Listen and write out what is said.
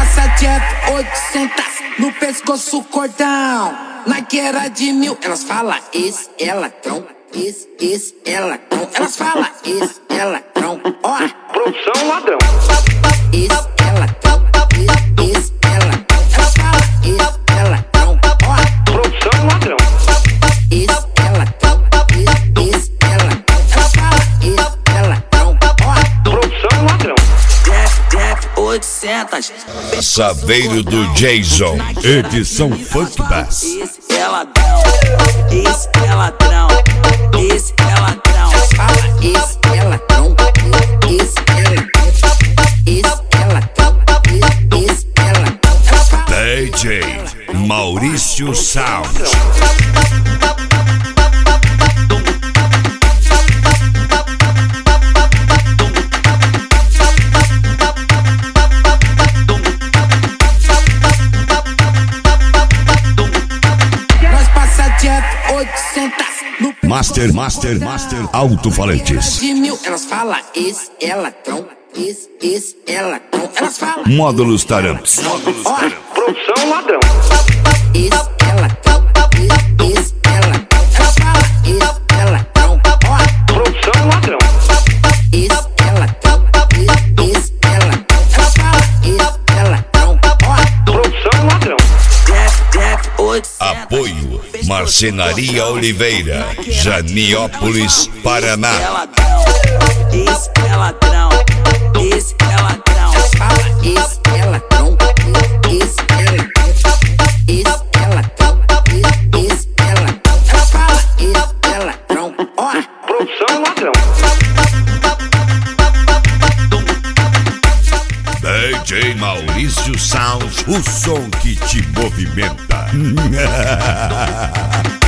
passa direto 800 no pescoço cordão. Nike era de 1000, elas falam esse é ladrão, esse é ladrão. Elas falam esse é ladrão, ó. Produção ladrão. Esse é ladrão, esse é ladrão. Elas falam esse é ladrão, ó. Produção ladrão. Esse é ladrão, esse é ladrão. Elas falam esse é ladrão, ó. Produção ladrão. Def 800. Saveiro do Jason, edição Funk Bass. Esse é ladrão, esse é ladrão, esse é ladrão. Fala, esse é ladrão, esse é ladrão, esse é ladrão, esse é ladrão. DJ Maurício Sound. Master Alto-falantes. De 1000, elas falam esse é ladrão, esse é ladrão. Elas falam Módulos Taramps. Produção ladrão. esse é ladrão, esse é ladrão. Elas falam esse é ladrão, ó. Produção ladrão. Esse é ladrão, esse é ladrão. Elas falam esse é ladrão, ó. Produção ladrão. Def 800. Apoio Marcenaria Oliveira, Janiópolis, Paraná. Esse é ladrão, esse é ladrão. Fala, esse é ladrão, esse é ladrão, esse é ladrão, esse é ladrão. Ela fala, esse é ladrão, ó. Produção ladrão. DJ Maurício Sound, o som que te movimenta.